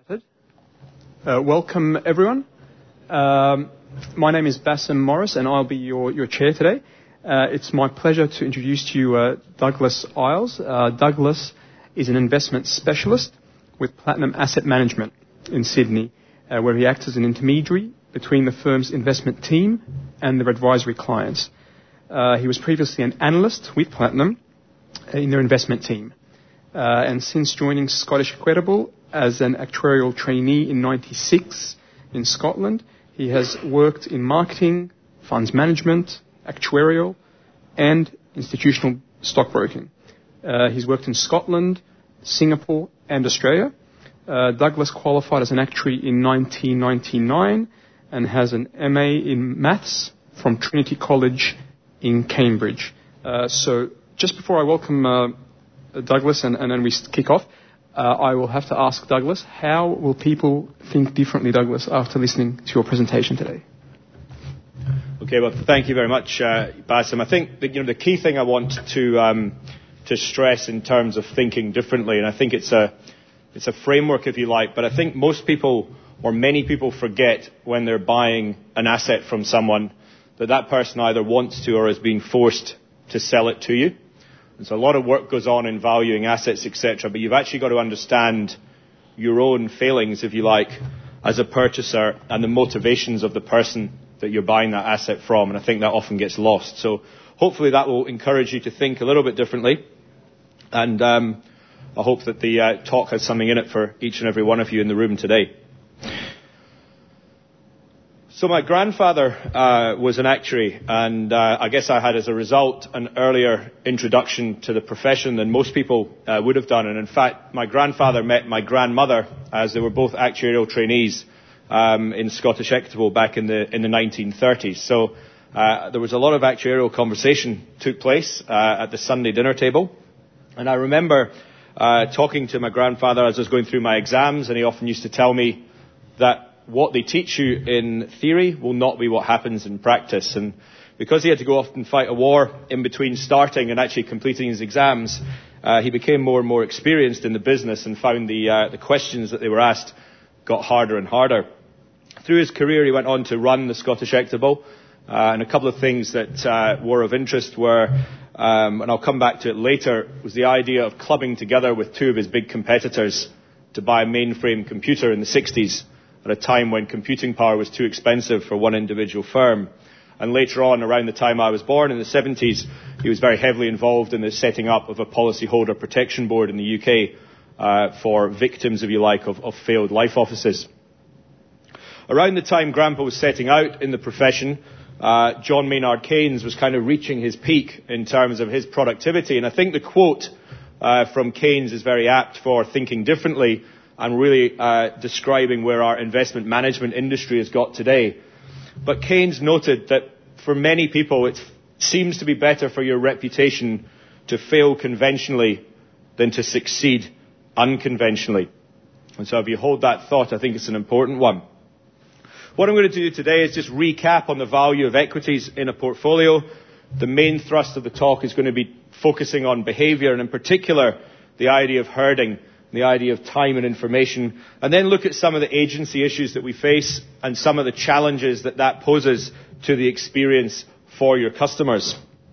Welcome, everyone. My name is Bassem Morris, and I'll be your chair today. It's my pleasure to introduce to you Douglas Isles. Douglas is an investment specialist with Platinum Asset Management in Sydney, where he acts as an intermediary between the firm's investment team and their advisory clients. He was previously an analyst with Platinum in their investment team. And since joining Scottish Equitable as an actuarial trainee in '96 in Scotland, he has worked in marketing, funds management, actuarial, and institutional stockbroking. He's worked in Scotland, Singapore, and Australia. Douglas qualified as an actuary in 1999 and has an MA in Maths from Trinity College in Cambridge. So just before I welcome Douglas and then we kick off, I will have to ask Douglas, how will people think differently, Douglas, after listening to your presentation today? Okay, well, thank you very much, Bassem. I think that, the key thing I want to stress in terms of thinking differently, and I think it's a framework, if you like, but I think most people or many people forget when they're buying an asset from someone that person either wants to or is being forced to sell it to you. And so a lot of work goes on in valuing assets, etc., but you've actually got to understand your own failings, if you like, as a purchaser and the motivations of the person that you're buying that asset from, and I think that often gets lost. So hopefully that will encourage you to think a little bit differently, and I hope that the talk has something in it for each and every one of you in the room today. So my grandfather was an actuary, and I guess I had, as a result, an earlier introduction to the profession than most people would have done. And in fact, my grandfather met my grandmother as they were both actuarial trainees in Scottish Equitable back in the 1930s. So there was a lot of actuarial conversation took place at the Sunday dinner table. And I remember talking to my grandfather as I was going through my exams, and he often used to tell me that what they teach you in theory will not be what happens in practice. And because he had to go off and fight a war in between starting and actually completing his exams, he became more and more experienced in the business and found the questions that they were asked got harder and harder. Through his career, he went on to run the Scottish Equitable, and a couple of things that were of interest were, and I'll come back to it later, was the idea of clubbing together with two of his big competitors to buy a mainframe computer in the 60s. At a time when computing power was too expensive for one individual firm. And later on, around the time I was born in the 70s, he was very heavily involved in the setting up of a policyholder protection board in the UK for victims, if you like, of failed life offices. Around the time Grandpa was setting out in the profession, John Maynard Keynes was kind of reaching his peak in terms of his productivity. And I think the quote from Keynes is very apt for thinking differently and really describing where our investment management industry has got today. But Keynes noted that for many people, it seems to be better for your reputation to fail conventionally than to succeed unconventionally. And so if you hold that thought, I think it's an important one. What I'm going to do today is just recap on the value of equities in a portfolio. The main thrust of the talk is going to be focusing on behaviour, and in particular, the idea of herding, the idea of time and information, and then look at some of the agency issues that we face and some of the challenges that poses to the experience for your customers.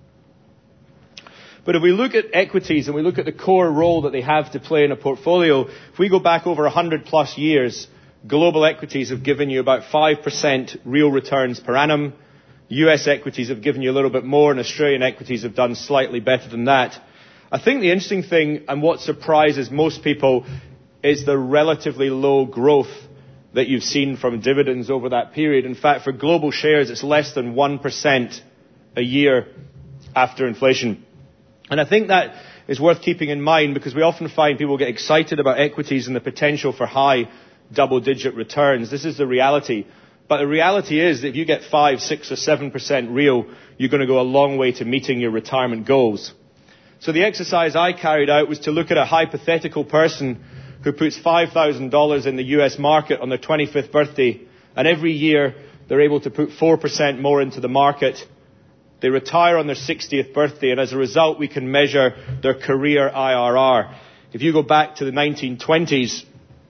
But if we look at equities and we look at the core role that they have to play in a portfolio, if we go back over 100 plus years, global equities have given you about 5% real returns per annum. US equities have given you a little bit more, and Australian equities have done slightly better than that. I think the interesting thing, and what surprises most people, is the relatively low growth that you've seen from dividends over that period. In fact, for global shares, it's less than 1% a year after inflation. And I think that is worth keeping in mind, because we often find people get excited about equities and the potential for high double-digit returns. This is the reality. But the reality is that if you get 5, 6 or 7% real, you're going to go a long way to meeting your retirement goals. So the exercise I carried out was to look at a hypothetical person who puts $5,000 in the US market on their 25th birthday, and every year they're able to put 4% more into the market. They retire on their 60th birthday, and as a result, we can measure their career IRR. If you go back to the 1920s,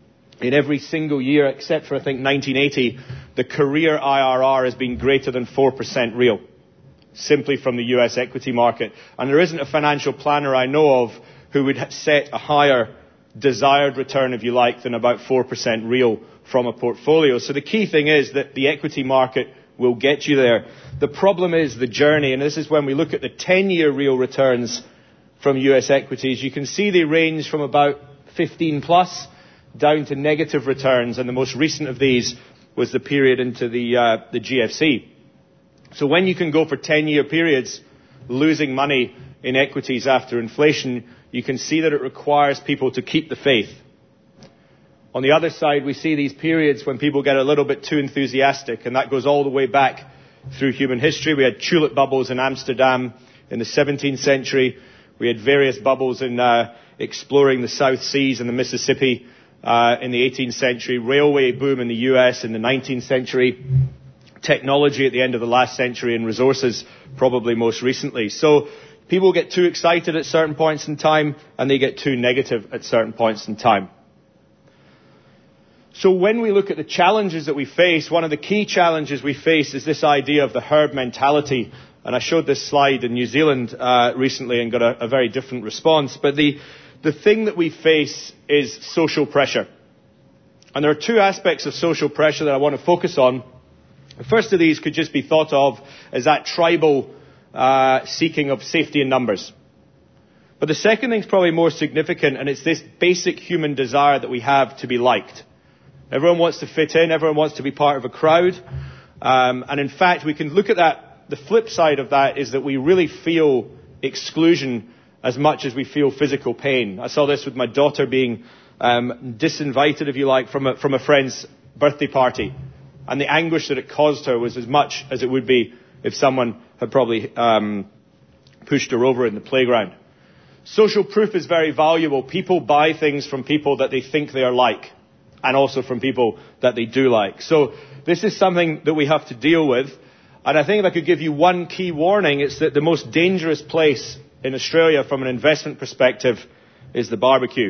in every single year, except for, I think, 1980, the career IRR has been greater than 4% real, simply from the US equity market. And there isn't a financial planner I know of who would set a higher desired return, if you like, than about 4% real from a portfolio. So the key thing is that the equity market will get you there. The problem is the journey, and this is when we look at the 10-year real returns from US equities. You can see they range from about 15 plus down to negative returns, and the most recent of these was the period into the GFC. So when you can go for 10-year periods losing money in equities after inflation, you can see that it requires people to keep the faith. On the other side, we see these periods when people get a little bit too enthusiastic, and that goes all the way back through human history. We had tulip bubbles in Amsterdam in the 17th century. We had various bubbles in exploring the South Seas and the Mississippi in the 18th century. Railway boom in the US in the 19th century. Technology at the end of the last century, and resources probably most recently. So people get too excited at certain points in time, and they get too negative at certain points in time. So when we look at the challenges that we face, one of the key challenges we face is this idea of the herd mentality. And I showed this slide in New Zealand recently and got a very different response. But the thing that we face is social pressure. And there are two aspects of social pressure that I want to focus on. The first of these could just be thought of as that tribal seeking of safety in numbers. But the second thing is probably more significant, and it's this basic human desire that we have to be liked. Everyone wants to fit in. Everyone wants to be part of a crowd. And in fact, we can look at that. The flip side of that is that we really feel exclusion as much as we feel physical pain. I saw this with my daughter being disinvited, if you like, from a friend's birthday party. And the anguish that it caused her was as much as it would be if someone had probably pushed her over in the playground. Social proof is very valuable. People buy things from people that they think they are like, and also from people that they do like. So this is something that we have to deal with. And I think if I could give you one key warning, it's that the most dangerous place in Australia from an investment perspective is the barbecue.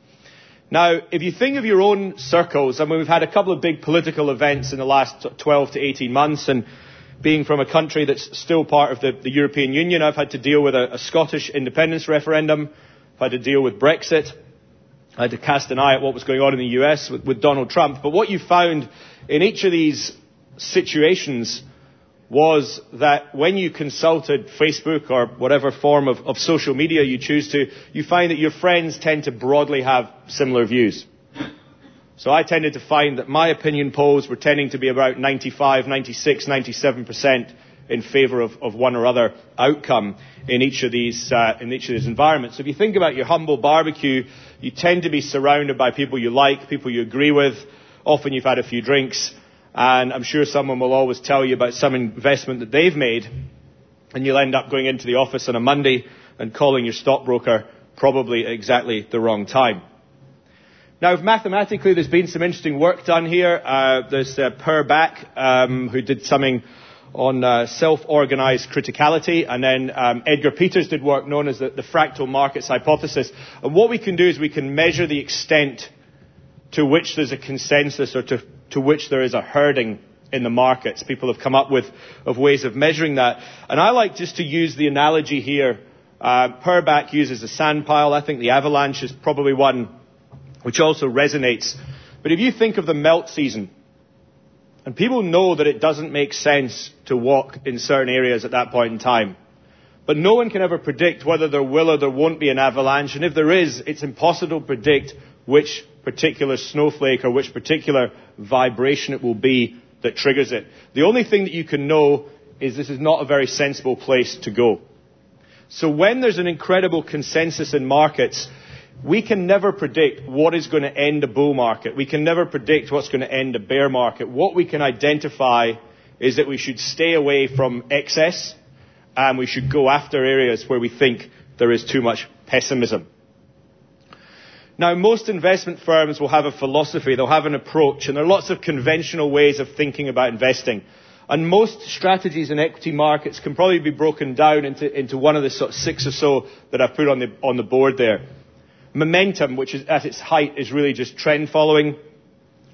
Now, if you think of your own circles, I mean, we've had a couple of big political events in the last 12 to 18 months, and being from a country that's still part of the European Union, I've had to deal with a Scottish independence referendum. I've had to deal with Brexit. I had to cast an eye at what was going on in the US with Donald Trump. But what you found in each of these situations was that when you consulted Facebook or whatever form of social media you choose to, you find that your friends tend to broadly have similar views. So I tended to find that my opinion polls were tending to be about 95, 96, 97% in favour of one or other outcome in each of these environments. So if you think about your humble barbecue, you tend to be surrounded by people you like, people you agree with. Often you've had a few drinks, and I'm sure someone will always tell you about some investment that they've made, and you'll end up going into the office on a Monday and calling your stockbroker probably at exactly the wrong time. Now, mathematically, there's been some interesting work done here. There's Per Back, who did something on self-organized criticality, and then Edgar Peters did work known as the fractal markets hypothesis. And what we can do is we can measure the extent to which there's a consensus or to which there is a herding in the markets. People have come up with ways of measuring that. And I like just to use the analogy here. Per Back uses a sand pile. I think the avalanche is probably one which also resonates. But if you think of the melt season, and people know that it doesn't make sense to walk in certain areas at that point in time. But no one can ever predict whether there will or there won't be an avalanche. And if there is, it's impossible to predict which particular snowflake or which particular vibration it will be that triggers it. The only thing that you can know is this is not a very sensible place to go. So when there's an incredible consensus in markets, we can never predict what is going to end a bull market. We can never predict what's going to end a bear market. What we can identify is that we should stay away from excess, and we should go after areas where we think there is too much pessimism. Now, most investment firms will have a philosophy, they'll have an approach, and there are lots of conventional ways of thinking about investing. And most strategies in equity markets can probably be broken down into one of the sort of 6 or so that I've put on the board there. Momentum, which is at its height, is really just trend following.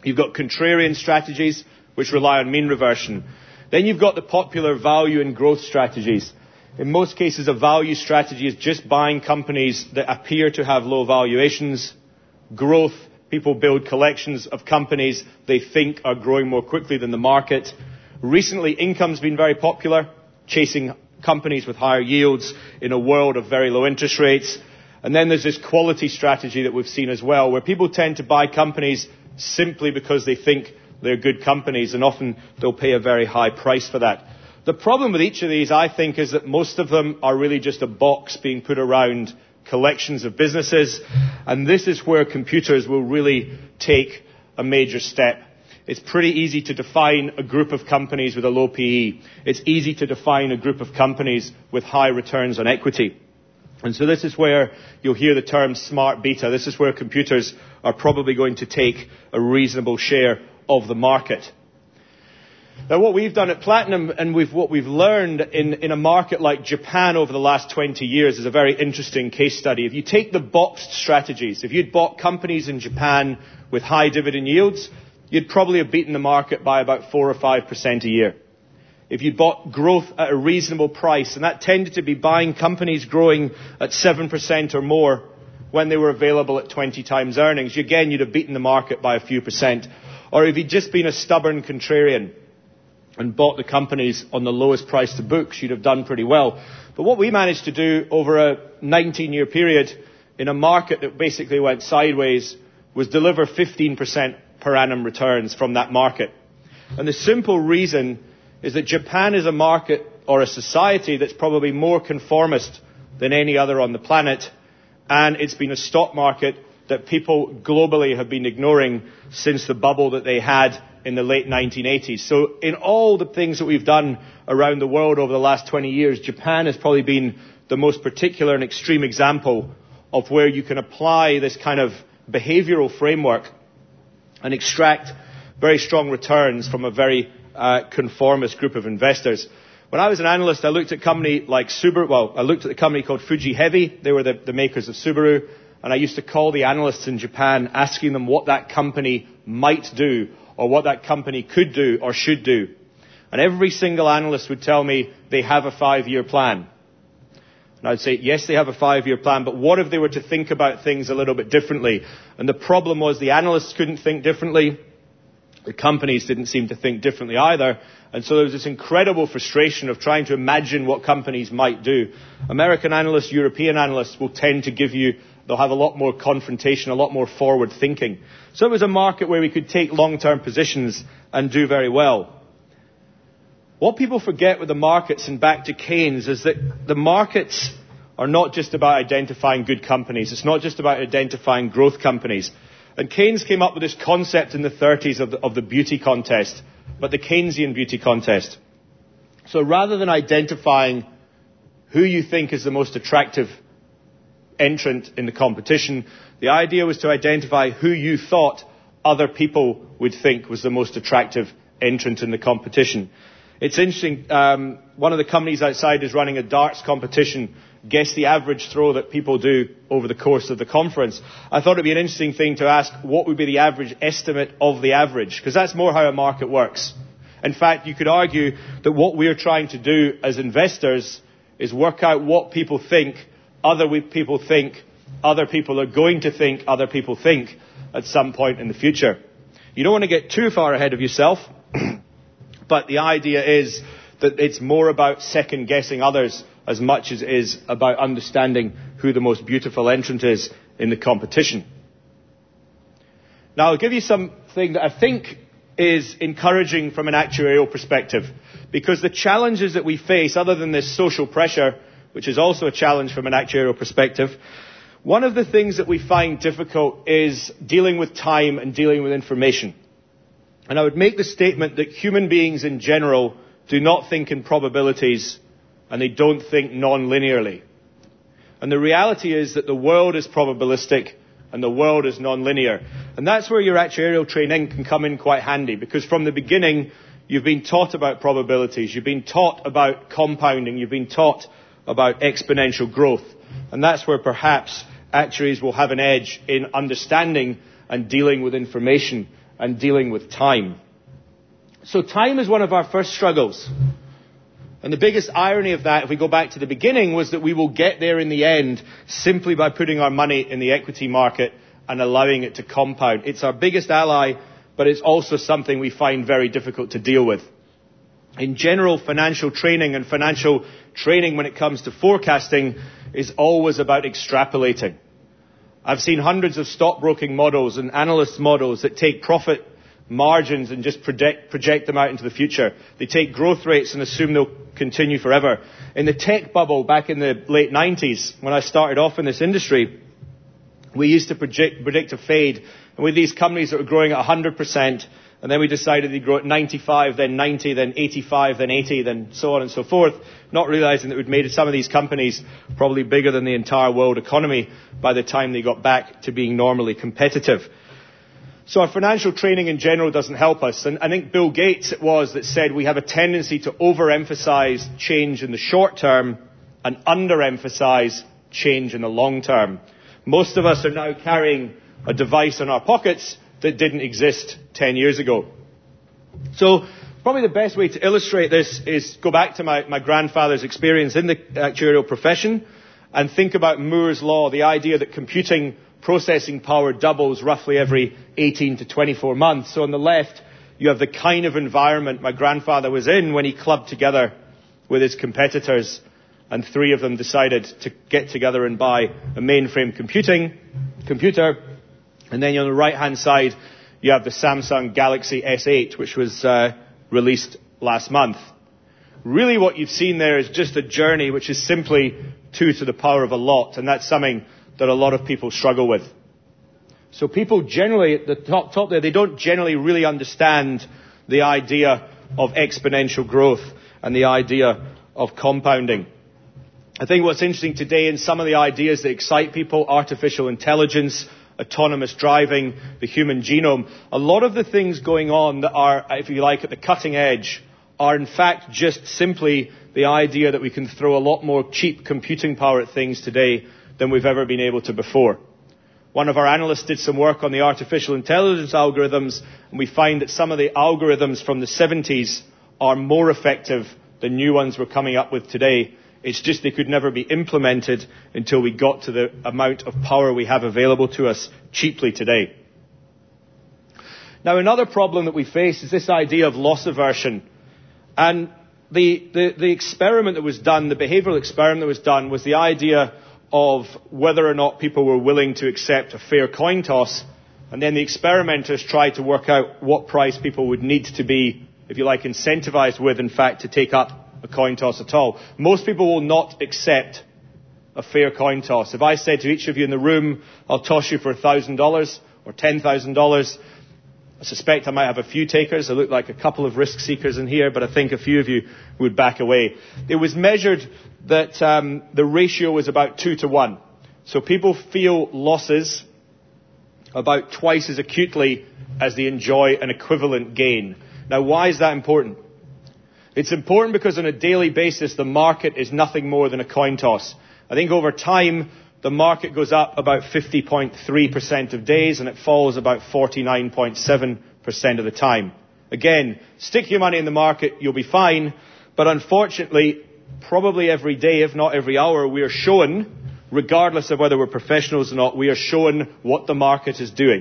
You've got contrarian strategies, which rely on mean reversion. Then you've got the popular value and growth strategies. In most cases, a value strategy is just buying companies that appear to have low valuations. Growth, people build collections of companies they think are growing more quickly than the market. Recently, income's been very popular, chasing companies with higher yields in a world of very low interest rates. And then there's this quality strategy that we've seen as well, where people tend to buy companies simply because they think they're good companies, and often they'll pay a very high price for that. The problem with each of these, I think, is that most of them are really just a box being put around collections of businesses, and this is where computers will really take a major step. It's pretty easy to define a group of companies with a low PE. It's easy to define a group of companies with high returns on equity. And so this is where you'll hear the term smart beta. This is where computers are probably going to take a reasonable share of the market. Now, what we've done at Platinum and what we've learned in a market like Japan over the last 20 years is a very interesting case study. If you take the boxed strategies, if you'd bought companies in Japan with high dividend yields, you'd probably have beaten the market by about 4 or 5% a year. If you bought growth at a reasonable price, and that tended to be buying companies growing at 7% or more when they were available at 20 times earnings, again, you'd have beaten the market by a few percent. Or if you'd just been a stubborn contrarian and bought the companies on the lowest price to books, you'd have done pretty well. But what we managed to do over a 19-year period in a market that basically went sideways was deliver 15% per annum returns from that market. And the simple reason is that Japan is a market or a society that's probably more conformist than any other on the planet, and it's been a stock market that people globally have been ignoring since the bubble that they had in the late 1980s. So in all the things that we've done around the world over the last 20 years, Japan has probably been the most particular and extreme example of where you can apply this kind of behavioral framework and extract very strong returns from a very conformist group of investors. When I was an analyst, I looked at a company like Subaru. I looked at a company called Fuji Heavy. They were the makers of Subaru. And I used to call the analysts in Japan asking them what that company might do or what that company could do or should do. And every single analyst would tell me they have a 5-year plan. And I'd say, yes, they have a 5-year plan, but what if they were to think about things a little bit differently? And the problem was the analysts couldn't think differently. The companies didn't seem to think differently either. And so there was this incredible frustration of trying to imagine what companies might do. American analysts, European analysts will tend to they'll have a lot more confrontation, a lot more forward thinking. So it was a market where we could take long-term positions and do very well. What people forget with the markets, and back to Keynes, is that the markets are not just about identifying good companies. It's not just about identifying growth companies. And Keynes came up with this concept in the 30s of the beauty contest, but the Keynesian beauty contest. So rather than identifying who you think is the most attractive entrant in the competition, the idea was to identify who you thought other people would think was the most attractive entrant in the competition. It's interesting, one of the companies outside is running a darts competition. Guess the average throw that people do over the course of the conference. I thought it would be an interesting thing to ask what would be the average estimate of the average, because that's more how a market works. In fact, you could argue that what we're trying to do as investors is work out what people think other people are going to think other people think at some point in the future. You don't want to get too far ahead of yourself, but the idea is that it's more about second-guessing others as much as it is about understanding who the most beautiful entrant is in the competition. Now, I'll give you something that I think is encouraging from an actuarial perspective, because the challenges that we face, other than this social pressure, which is also a challenge from an actuarial perspective, one of the things that we find difficult is dealing with time and dealing with information. And I would make the statement that human beings in general do not think in probabilities, and they don't think non-linearly. And the reality is that the world is probabilistic and the world is non-linear. And that's where your actuarial training can come in quite handy, because from the beginning, you've been taught about probabilities, you've been taught about compounding, you've been taught about exponential growth. And that's where perhaps actuaries will have an edge in understanding and dealing with information and dealing with time. So time is one of our first struggles. And the biggest irony of that, if we go back to the beginning, was that we will get there in the end simply by putting our money in the equity market and allowing it to compound. It's our biggest ally, but it's also something we find very difficult to deal with. In general, financial training and financial training when it comes to forecasting is always about extrapolating. I've seen hundreds of stockbroking models and analyst models that take profit margins and just project them out into the future. They take growth rates and assume they'll continue forever. In the tech bubble back in the late 90s, when I started off in this industry, we used to predict a fade. And with these companies that were growing at 100%, and then we decided they'd grow at 95, then 90, then 85, then 80, then so on and so forth, not realizing that we'd made some of these companies probably bigger than the entire world economy by the time they got back to being normally competitive. So our financial training in general doesn't help us. And I think Bill Gates it was that said we have a tendency to overemphasize change in the short term and underemphasize change in the long term. Most of us are now carrying a device in our pockets that didn't exist 10 years ago. So probably the best way to illustrate this is go back to my grandfather's experience in the actuarial profession and think about Moore's law, the idea that computing processing power doubles roughly every 18 to 24 months. So on the left, you have the kind of environment my grandfather was in when he clubbed together with his competitors, and three of them decided to get together and buy a mainframe computer. And then on the right-hand side, you have the Samsung Galaxy S8, which was released last month. Really what you've seen there is just a journey which is simply 2 to the power of a lot, and that's something that a lot of people struggle with. So people generally, at the top there, they don't generally really understand the idea of exponential growth and the idea of compounding. I think what's interesting today in some of the ideas that excite people, artificial intelligence, autonomous driving, the human genome, a lot of the things going on that are, if you like, at the cutting edge are in fact just simply the idea that we can throw a lot more cheap computing power at things today than we've ever been able to before. One of our analysts did some work on the artificial intelligence algorithms, and we find that some of the algorithms from the 70s are more effective than new ones we're coming up with today. It's just they could never be implemented until we got to the amount of power we have available to us cheaply today. Now, another problem that we face is this idea of loss aversion. And the experiment that was done, the behavioral experiment that was done, was the idea of whether or not people were willing to accept a fair coin toss. And then the experimenters tried to work out what price people would need to be, if you like, incentivized with, in fact, to take up a coin toss at all. Most people will not accept a fair coin toss. If I said to each of you in the room, I'll toss you for $1,000 or $10,000, I suspect I might have a few takers. There look like a couple of risk seekers in here, but I think a few of you would back away. It was measured that the ratio was about 2 to 1. So people feel losses about twice as acutely as they enjoy an equivalent gain. Now, why is that important? It's important because on a daily basis, the market is nothing more than a coin toss. I think over time, the market goes up about 50.3% of days, and it falls about 49.7% of the time. Again, stick your money in the market, you'll be fine. But unfortunately, probably every day, if not every hour, we are shown, regardless of whether we're professionals or not, we are shown what the market is doing.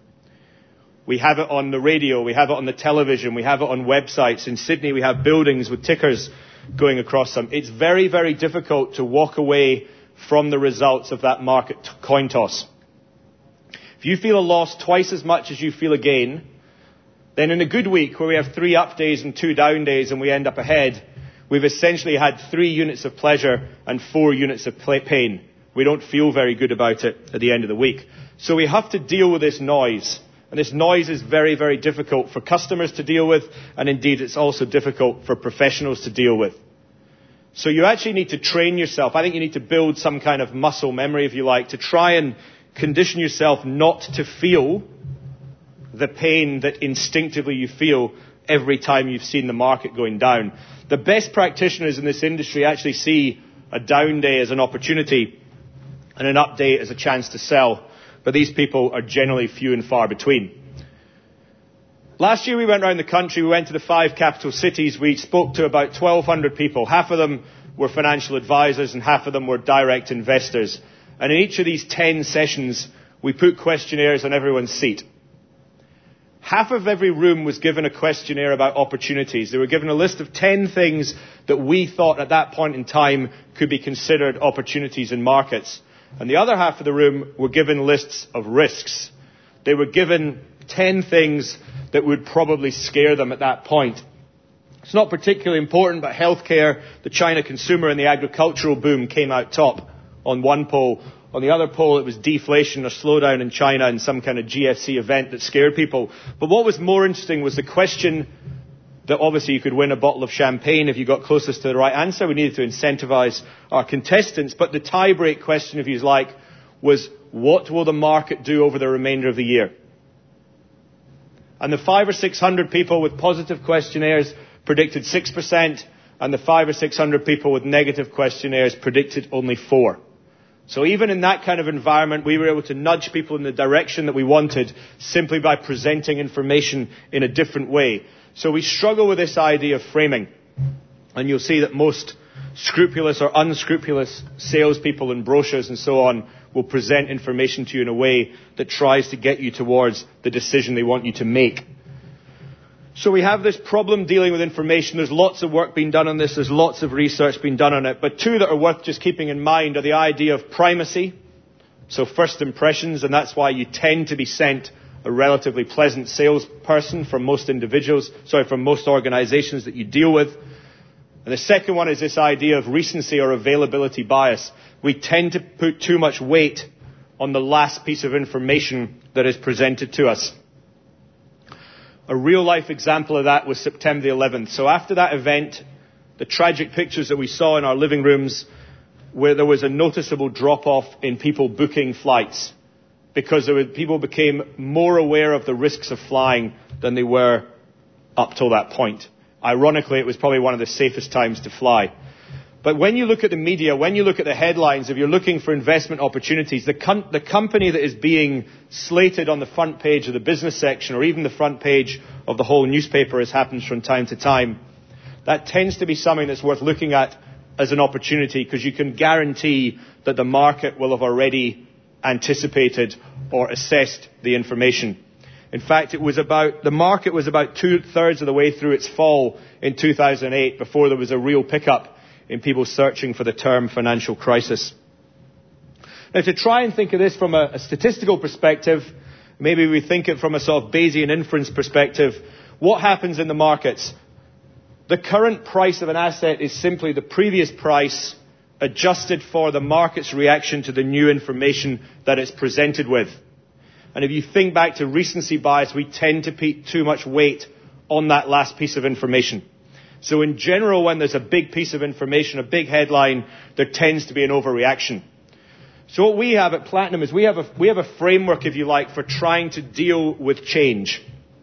We have it on the radio, we have it on the television, we have it on websites. In Sydney, we have buildings with tickers going across them. It's very, very difficult to walk away from the results of that market coin toss. If you feel a loss twice as much as you feel a gain, then in a good week where we have 3 up days and 2 down days and we end up ahead, we've essentially had 3 units of pleasure and 4 units of pain. We don't feel very good about it at the end of the week. So we have to deal with this noise. And this noise is very, very difficult for customers to deal with, and indeed it's also difficult for professionals to deal with. So you actually need to train yourself. I think you need to build some kind of muscle memory, if you like, to try and condition yourself not to feel the pain that instinctively you feel every time you've seen the market going down. The best practitioners in this industry actually see a down day as an opportunity and an up day as a chance to sell. But these people are generally few and far between. Last year we went around the country, we went to the 5 capital cities, we spoke to about 1,200 people. Half of them were financial advisors and half of them were direct investors. And in each of these 10 sessions, we put questionnaires on everyone's seat. Half of every room was given a questionnaire about opportunities. They were given a list of 10 things that we thought at that point in time could be considered opportunities in markets. And the other half of the room were given lists of risks. They were given 10 things that would probably scare them at that point. It's not particularly important, but healthcare, the China consumer and the agricultural boom came out top on one poll. On the other poll, it was deflation or slowdown in China and some kind of GFC event that scared people. But what was more interesting was the question that obviously you could win a bottle of champagne if you got closest to the right answer. We needed to incentivize our contestants. But the tie-break question, if you like, was what will the market do over the remainder of the year? And the 500 or 600 people with positive questionnaires predicted 6%, and the 500 or 600 people with negative questionnaires predicted only 4%. So even in that kind of environment, we were able to nudge people in the direction that we wanted simply by presenting information in a different way. So we struggle with this idea of framing. And you'll see that most scrupulous or unscrupulous salespeople and brochures and so on will present information to you in a way that tries to get you towards the decision they want you to make. So we have this problem dealing with information. There's lots of work being done on this. There's lots of research being done on it. But 2 that are worth just keeping in mind are the idea of primacy, so first impressions, and that's why you tend to be sent a relatively pleasant salesperson from most organizations that you deal with. And the second one is this idea of recency or availability bias. We tend to put too much weight on the last piece of information that is presented to us. A real-life example of that was September the 11th. So after that event, the tragic pictures that we saw in our living rooms, where there was a noticeable drop-off in people booking flights, because people became more aware of the risks of flying than they were up till that point. Ironically, it was probably one of the safest times to fly. But when you look at the media, when you look at the headlines, if you're looking for investment opportunities, the company that is being slated on the front page of the business section or even the front page of the whole newspaper, as happens from time to time, that tends to be something that's worth looking at as an opportunity, because you can guarantee that the market will have already anticipated or assessed the information. In fact, the market was about 2/3 of the way through its fall in 2008 before there was a real pickup in people searching for the term financial crisis. Now, to try and think of this from a statistical perspective, maybe we think it from a sort of Bayesian inference perspective, what happens in the markets? The current price of an asset is simply the previous price adjusted for the market's reaction to the new information that it's presented with. And if you think back to recency bias, we tend to put too much weight on that last piece of information. So in general, when there's a big piece of information, a big headline, there tends to be an overreaction. So what we have at Platinum is we have a framework, if you like, for trying to deal with change.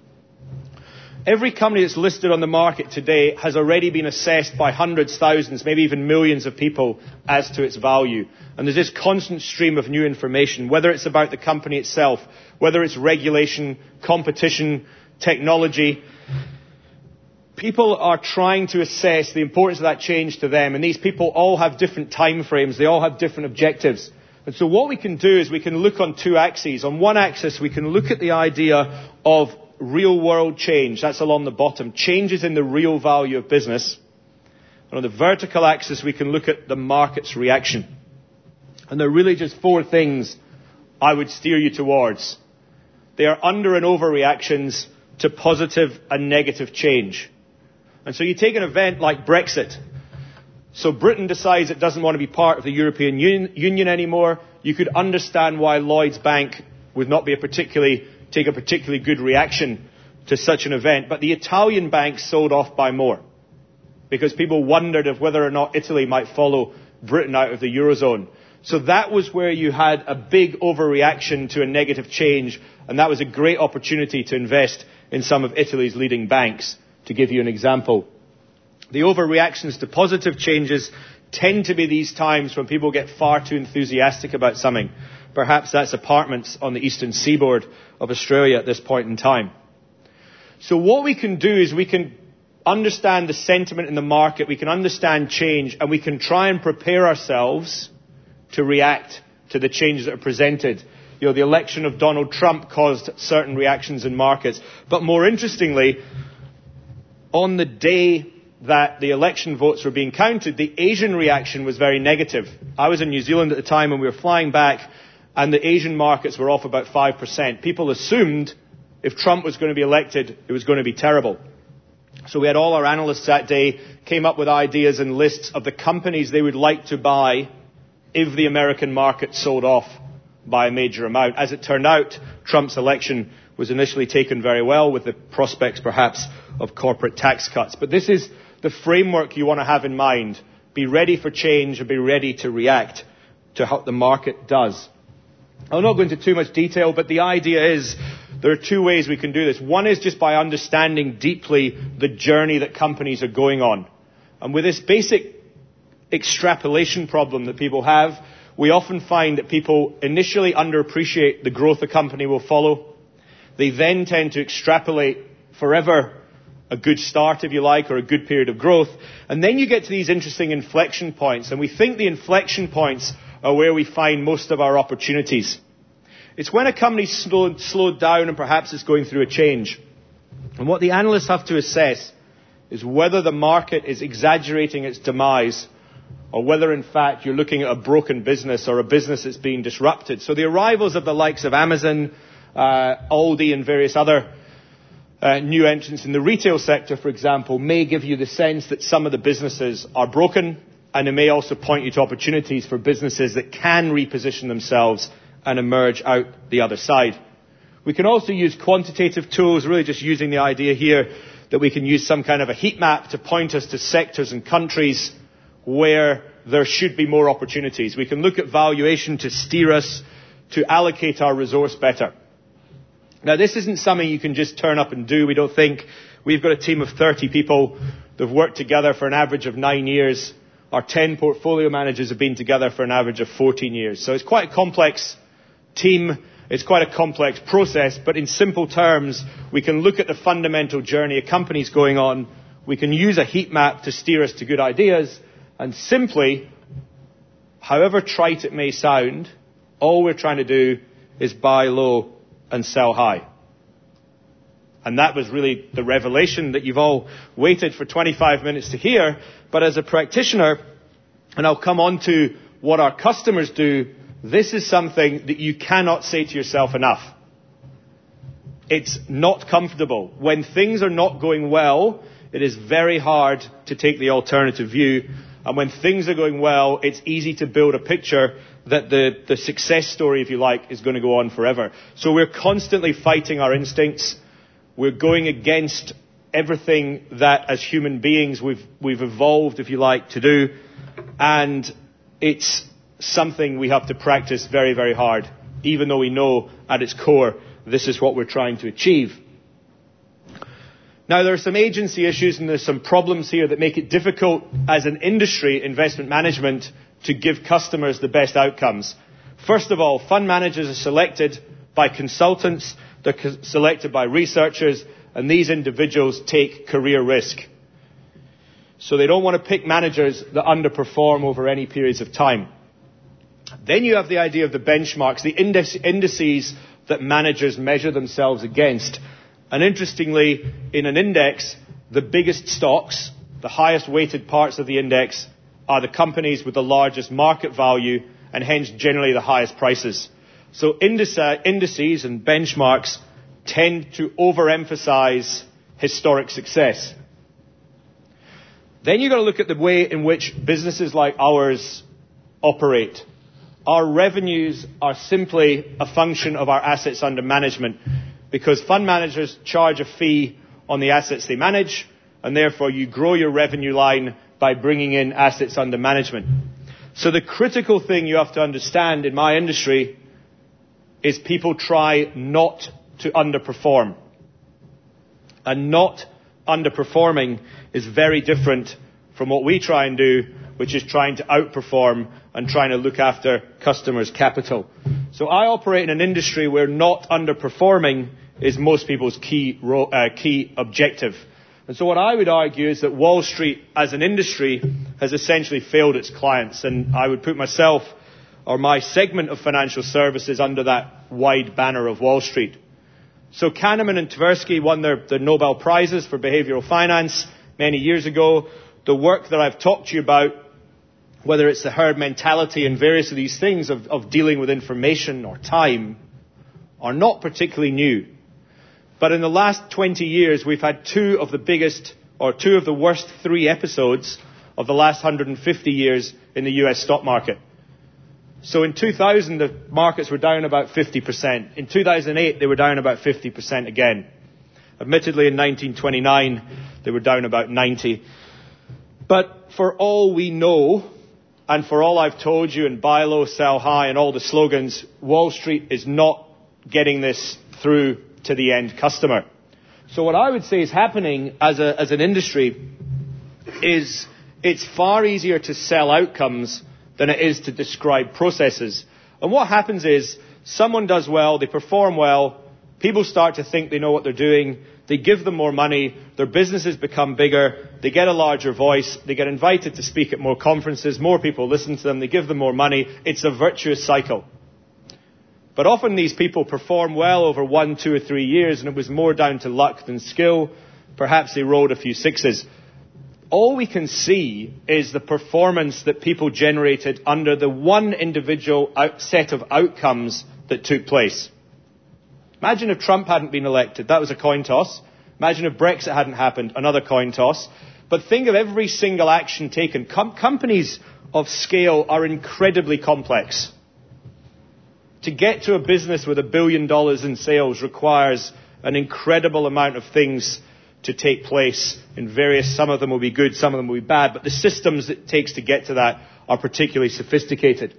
Every company that's listed on the market today has already been assessed by hundreds, thousands, maybe even millions of people as to its value. And there's this constant stream of new information, whether it's about the company itself, whether it's regulation, competition, technology. People are trying to assess the importance of that change to them, and these people all have different time frames. They all have different objectives. And so what we can do is we can look on 2 axes. On one axis, we can look at the idea of real-world change. That's along the bottom. Changes in the real value of business. And on the vertical axis, we can look at the market's reaction. And there are really just 4 things I would steer you towards. They are under and overreactions to positive and negative change. And so you take an event like Brexit. So Britain decides it doesn't want to be part of the European Union anymore. You could understand why Lloyds Bank would not be take a particularly good reaction to such an event. But the Italian banks sold off by more, because people wondered if whether or not Italy might follow Britain out of the Eurozone. So that was where you had a big overreaction to a negative change, and that was a great opportunity to invest in some of Italy's leading banks, to give you an example. The overreactions to positive changes tend to be these times when people get far too enthusiastic about something. Perhaps that's apartments on the eastern seaboard of Australia at this point in time. So what we can do is we can understand the sentiment in the market, we can understand change, and we can try and prepare ourselves to react to the changes that are presented. You know, the election of Donald Trump caused certain reactions in markets. But more interestingly, on the day that the election votes were being counted, the Asian reaction was very negative. I was in New Zealand at the time and we were flying back, and the Asian markets were off about 5%. People assumed if Trump was going to be elected, it was going to be terrible. So we had all our analysts that day came up with ideas and lists of the companies they would like to buy if the American market sold off by a major amount. As it turned out, Trump's election was initially taken very well, with the prospects perhaps of corporate tax cuts. But this is the framework you want to have in mind. Be ready for change and be ready to react to how the market does. I'll not go into too much detail, but the idea is there are two ways we can do this. One is just by understanding deeply the journey that companies are going on. And with this basic extrapolation problem that people have, we often find that people initially underappreciate the growth a company will follow. They then tend to extrapolate forever a good start, if you like, or a good period of growth. And then you get to these interesting inflection points. And we think the inflection points are where we find most of our opportunities. It's when a company's slowed down and perhaps it's going through a change. And what the analysts have to assess is whether the market is exaggerating its demise, or whether, in fact, you're looking at a broken business or a business that's being disrupted. So the arrivals of the likes of Amazon, Aldi, and various other new entrants in the retail sector, for example, may give you the sense that some of the businesses are broken, and it may also point you to opportunities for businesses that can reposition themselves and emerge out the other side. We can also use quantitative tools, really just using the idea here that we can use some kind of a heat map to point us to sectors and countries where there should be more opportunities. We can look at valuation to steer us to allocate our resource better. Now, this isn't something you can just turn up and do. We don't think. We've got a team of 30 people that have worked together for an average of 9 years. Our 10 portfolio managers have been together for an average of 14 years. So it's quite a complex team. It's quite a complex process. But in simple terms, we can look at the fundamental journey a company's going on. We can use a heat map to steer us to good ideas. And simply, however trite it may sound, all we're trying to do is buy low and sell high. And that was really the revelation that you've all waited for 25 minutes to hear. But as a practitioner, and I'll come on to what our customers do, this is something that you cannot say to yourself enough. It's not comfortable. When things are not going well, it is very hard to take the alternative view. And when things are going well, it's easy to build a picture that the success story, if you like, is going to go on forever. So we're constantly fighting our instincts. We're going against everything that, as human beings, we've evolved, if you like, to do. And it's something we have to practice very, very hard, even though we know at its core this is what we're trying to achieve. Now, there are some agency issues and there's some problems here that make it difficult as an industry, investment management, to give customers the best outcomes. First of all, fund managers are selected by consultants, they're selected by researchers, and these individuals take career risk. So they don't want to pick managers that underperform over any periods of time. Then you have the idea of the benchmarks, the indices that managers measure themselves against. And interestingly, in an index, the biggest stocks, the highest weighted parts of the index, are the companies with the largest market value and hence generally the highest prices. So indices and benchmarks tend to overemphasize historic success. Then you've got to look at the way in which businesses like ours operate. Our revenues are simply a function of our assets under management, because fund managers charge a fee on the assets they manage, and therefore you grow your revenue line by bringing in assets under management. So the critical thing you have to understand in my industry is people try not to underperform. And not underperforming is very different from what we try and do, which is trying to outperform and trying to look after customers' capital. So I operate in an industry where not underperforming is most people's key objective. And so what I would argue is that Wall Street as an industry has essentially failed its clients. And I would put myself or my segment of financial services under that wide banner of Wall Street. So Kahneman and Tversky won their Nobel Prizes for behavioral finance many years ago. The work that I've talked to you about, whether it's the herd mentality and various of these things of dealing with information or time, are not particularly new. But in the last 20 years, we've had two of the worst three episodes of the last 150 years in the US stock market. So in 2000, the markets were down about 50%. In 2008, they were down about 50% again. Admittedly, in 1929, they were down about 90%. But for all we know, and for all I've told you in buy low, sell high, and all the slogans, Wall Street is not getting this through to the end customer. So what I would say is happening as an industry is it's far easier to sell outcomes than it is to describe processes. And what happens is someone does well, they perform well, people start to think they know what they're doing, they give them more money, their businesses become bigger, they get a larger voice, they get invited to speak at more conferences, more people listen to them, they give them more money. It's a virtuous cycle. But often these people perform well over 1, 2 or 3 years, and it was more down to luck than skill. Perhaps they rolled a few sixes. All we can see is the performance that people generated under the one individual set of outcomes that took place. Imagine if Trump hadn't been elected. That was a coin toss. Imagine if Brexit hadn't happened. Another coin toss. But think of every single action taken. Companies of scale are incredibly complex. To get to a business with $1 billion in sales requires an incredible amount of things to take place in various, some of them will be good, some of them will be bad, but the systems it takes to get to that are particularly sophisticated.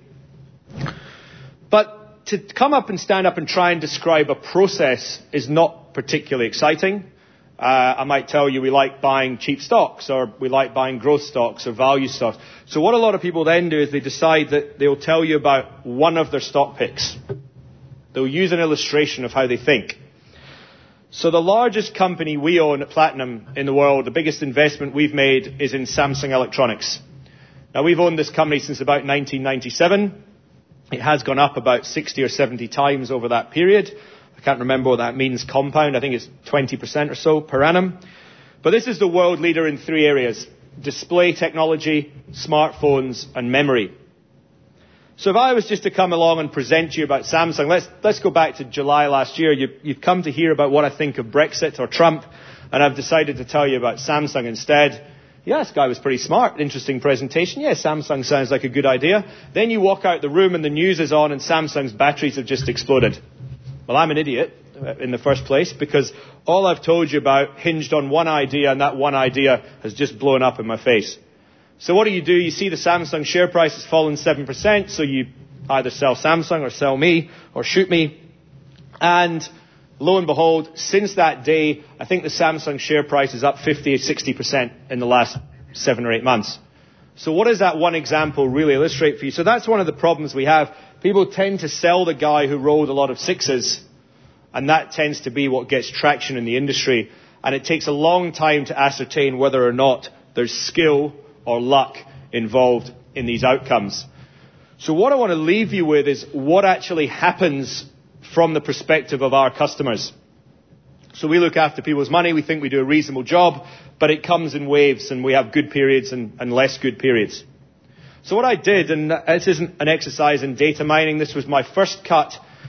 But to come up and stand up and try and describe a process is not particularly exciting. I might tell you we like buying cheap stocks, or we like buying growth stocks or value stocks. So what a lot of people then do is they decide that they'll tell you about one of their stock picks. They'll use an illustration of how they think. So the largest company we own at Platinum in the world, the biggest investment we've made is in Samsung Electronics. Now we've owned this company since about 1997. It has gone up about 60 or 70 times over that period. I can't remember what that means compound. I think it's 20% or so per annum. But this is the world leader in 3 areas: display technology, smartphones, and memory. So if I was just to come along and present to you about Samsung, let's go back to July last year. You've come to hear about what I think of Brexit or Trump, and I've decided to tell you about Samsung instead. Yeah, this guy was pretty smart. Interesting presentation. Yeah, Samsung sounds like a good idea. Then you walk out the room and the news is on and Samsung's batteries have just exploded. Well, I'm an idiot in the first place, because all I've told you about hinged on one idea, and that one idea has just blown up in my face. So what do? You see the Samsung share price has fallen 7%, so you either sell Samsung or sell me or shoot me. And lo and behold, since that day, I think the Samsung share price is up 50 or 60% in the last 7 or 8 months. So what does that one example really illustrate for you? So that's one of the problems we have. People tend to sell the guy who rolled a lot of sixes, and that tends to be what gets traction in the industry. And it takes a long time to ascertain whether or not there's skill or luck involved in these outcomes. So what I want to leave you with is what actually happens from the perspective of our customers. So we look after people's money. We think we do a reasonable job, but it comes in waves, and we have good periods and less good periods. So what I did, and this isn't an exercise in data mining, this was my first cut.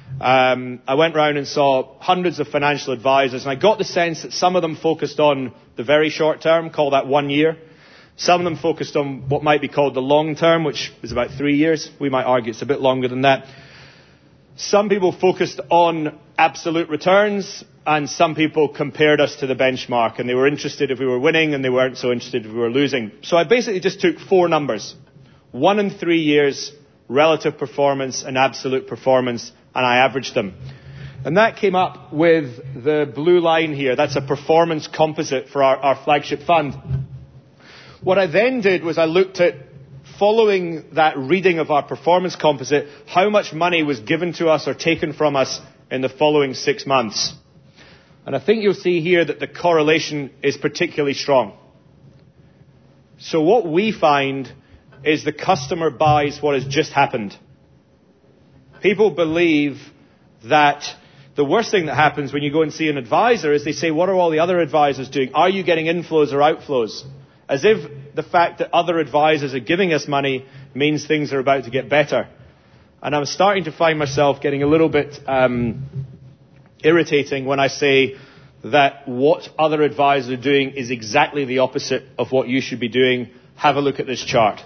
I went round and saw hundreds of financial advisors, and I got the sense that some of them focused on the very short term, call that 1 year. Some of them focused on what might be called the long term, which is about 3 years. We might argue it's a bit longer than that. Some people focused on absolute returns, and some people compared us to the benchmark, and they were interested if we were winning, and they weren't so interested if we were losing. So I basically just took 4 numbers: 1 and 3 years, relative performance and absolute performance, and I averaged them. And that came up with the blue line here. That's a performance composite for our flagship fund. What I then did was I looked at, following that reading of our performance composite, how much money was given to us or taken from us in the following 6 months. And I think you'll see here that the correlation is particularly strong. So what we find is the customer buys what has just happened. People believe that the worst thing that happens when you go and see an advisor is they say, what are all the other advisors doing? Are you getting inflows or outflows? As if the fact that other advisors are giving us money means things are about to get better. And I'm starting to find myself getting a little bit irritating when I say that what other advisors are doing is exactly the opposite of what you should be doing. Have a look at this chart.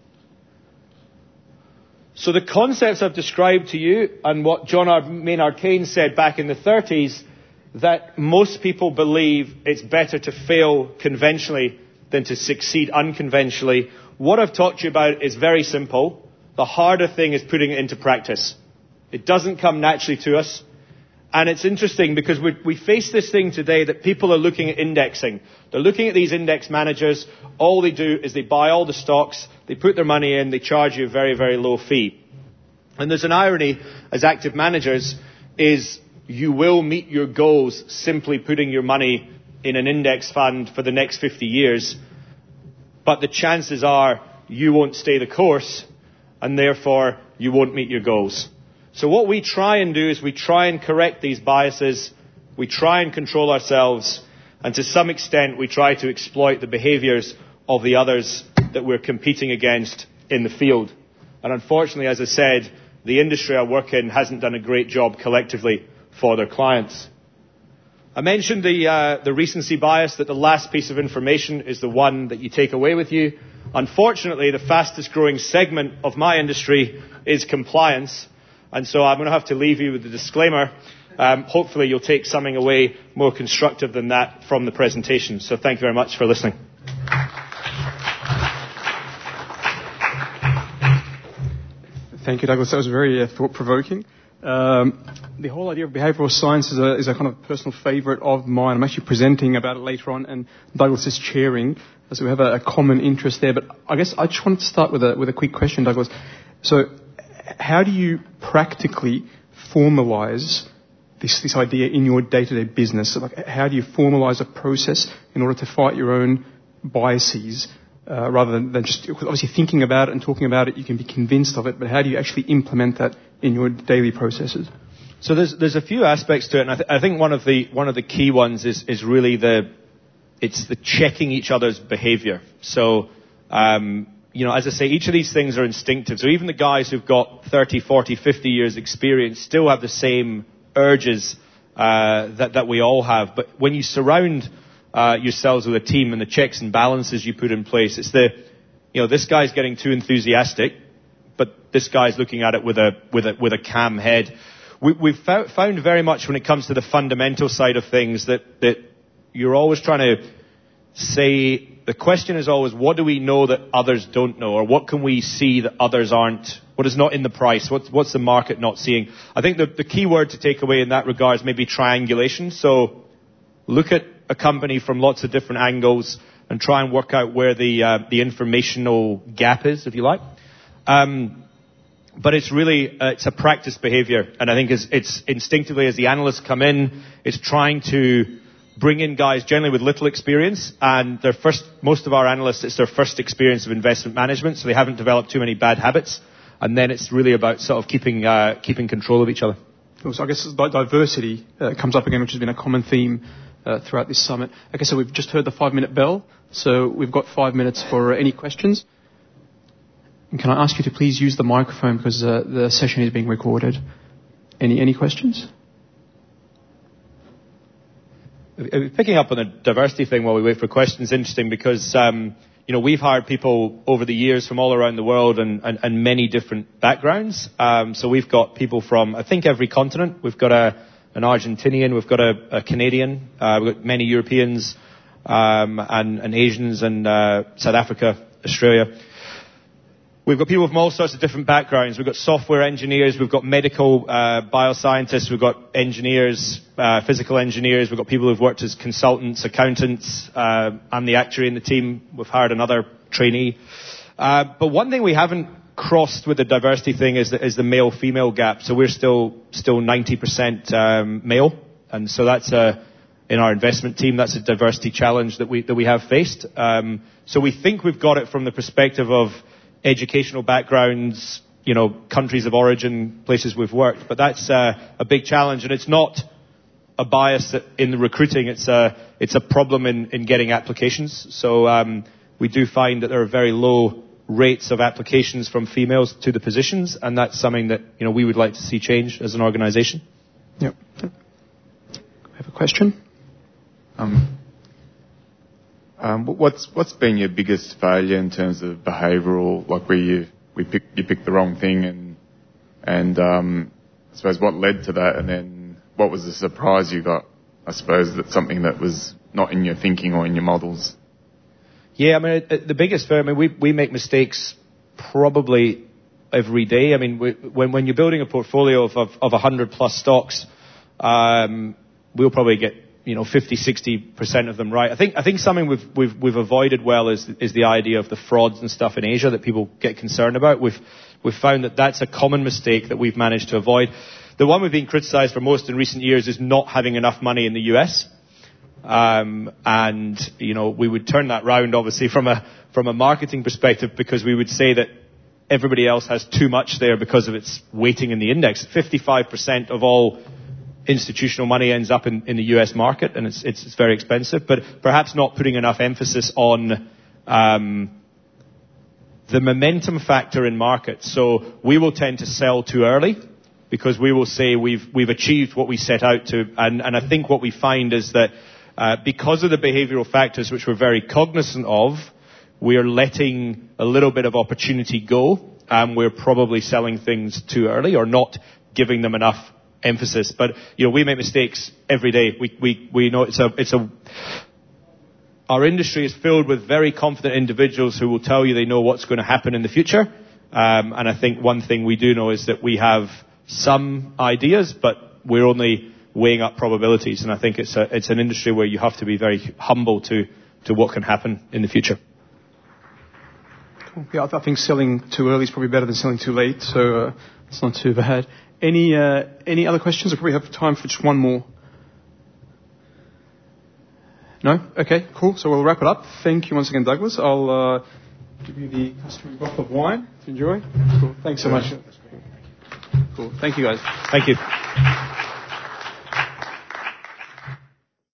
So the concepts I've described to you and what John Maynard Keynes said back in the 30s, that most people believe it's better to fail conventionally than to succeed unconventionally. What I've talked to you about is very simple. The harder thing is putting it into practice. It doesn't come naturally to us. And it's interesting because we face this thing today that people are looking at indexing. They're looking at these index managers. All they do is they buy all the stocks, they put their money in, they charge you a very, very low fee. And there's an irony as active managers is you will meet your goals simply putting your money in an index fund for the next 50 years. But the chances are you won't stay the course and therefore you won't meet your goals. So what we try and do is we try and correct these biases, we try and control ourselves, and to some extent we try to exploit the behaviours of the others that we're competing against in the field. And unfortunately, as I said, the industry I work in hasn't done a great job collectively for their clients. I mentioned the recency bias, that the last piece of information is the one that you take away with you. Unfortunately, the fastest growing segment of my industry is compliance. And so I'm going to have to leave you with the disclaimer. Hopefully you'll take something away more constructive than that from the presentation. So thank you very much for listening. Thank you, Douglas. That was very thought-provoking. The whole idea of behavioural science is a kind of personal favourite of mine. I'm actually presenting about it later on, and Douglas is chairing, so we have a common interest there. But I guess I just wanted to start with a quick question, Douglas. So how do you practically formalise this idea in your day-to-day business? So like, how do you formalise a process in order to fight your own biases, rather than just, obviously thinking about it and talking about it, you can be convinced of it, but how do you actually implement that in your daily processes? So there's a few aspects to it, and I think one of the key ones is really the checking each other's behaviour. So as I say, each of these things are instinctive. So even the guys who've got 30, 40, 50 years experience still have the same urges that we all have. But when you surround yourselves with a team and the checks and balances you put in place, it's this guy's getting too enthusiastic, but this guy's looking at it with a calm head. We've found very much when it comes to the fundamental side of things that you're always trying to say, the question is always, what do we know that others don't know? Or what can we see that others aren't? What is not in the price? What's the market not seeing? I think the key word to take away in that regard is maybe triangulation. So look at a company from lots of different angles and try and work out where the informational gap is, if you like. But it's really, it's a practice behavior. And I think it's instinctively, as the analysts come in, it's trying to bring in guys generally with little experience, and most of our analysts, it's their first experience of investment management, so they haven't developed too many bad habits. And then it's really about sort of keeping control of each other. So I guess diversity comes up again, which has been a common theme throughout this summit. Okay, so we've just heard the 5-minute bell, so we've got 5 minutes for any questions. And can I ask you to please use the microphone because the session is being recorded. Any questions? Picking up on the diversity thing while we wait for questions is interesting because, we've hired people over the years from all around the world and many different backgrounds. So we've got people from, I think, every continent. We've got an Argentinian, we've got a Canadian, we've got many Europeans, and Asians and South Africa, Australia. We've got people from all sorts of different backgrounds. We've got software engineers, we've got medical bioscientists, we've got engineers, physical engineers, we've got people who've worked as consultants, accountants. I'm the actuary in the team. We've hired another trainee. But one thing we haven't crossed with the diversity thing is the male-female gap. So we're still 90% male. And so that's our investment team. That's a diversity challenge that we have faced. So we think we've got it from the perspective of educational backgrounds, countries of origin, places we've worked. But that's a big challenge, and it's not a bias in the recruiting. It's a problem in getting applications. So we do find that there are very low rates of applications from females to the positions, and that's something that we would like to see change as an organisation. Yep. I have a question. What's been your biggest failure in terms of behavioural, like where you picked the wrong thing, and I suppose what led to that, and then what was the surprise you got? I suppose that's something that was not in your thinking or in your models. Yeah, I mean, the biggest failure. I mean, we make mistakes probably every day. I mean, when you're building a portfolio of 100 plus stocks, we'll probably get 50-60% of them right. I think something we've avoided well is the idea of the frauds and stuff in Asia that people get concerned about. We've found that that's a common mistake that we've managed to avoid. The one we've been criticised for most in recent years is not having enough money in the US. And we would turn that round obviously from a marketing perspective, because we would say that everybody else has too much there because of its weighting in the index. 55% of all institutional money ends up in the US market, and it's very expensive, but perhaps not putting enough emphasis on the momentum factor in markets. So we will tend to sell too early, because we will say we've achieved what we set out to, and I think what we find is that because of the behavioural factors which we're very cognizant of, we are letting a little bit of opportunity go, and we're probably selling things too early or not giving them enough emphasis. But we make mistakes every day. We know our industry is filled with very confident individuals who will tell you they know what's going to happen in the future. And I think one thing we do know is that we have some ideas, but we're only weighing up probabilities. And I think it's an industry where you have to be very humble to what can happen in the future. Cool. Yeah, I think selling too early is probably better than selling too late, so it's not too bad. Any other questions? I probably have time for just one more. No? Okay, cool. So we'll wrap it up. Thank you once again, Douglas. I'll give you the customary bottle of wine to enjoy. Cool. Thanks so much. Cool. Thank you, guys. Thank you.